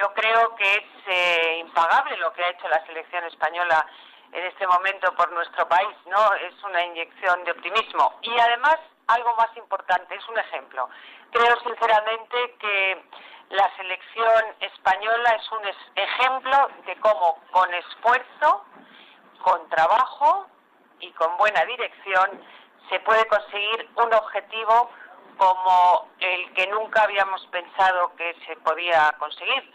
yo creo que es impagable lo que ha hecho la selección española en este momento por nuestro país, ¿no? Es una inyección de optimismo. Y además, algo más importante, es un ejemplo. Creo sinceramente que la selección española es un ejemplo de cómo con esfuerzo, con trabajo y con buena dirección se puede conseguir un objetivo como el que nunca habíamos pensado que se podía conseguir.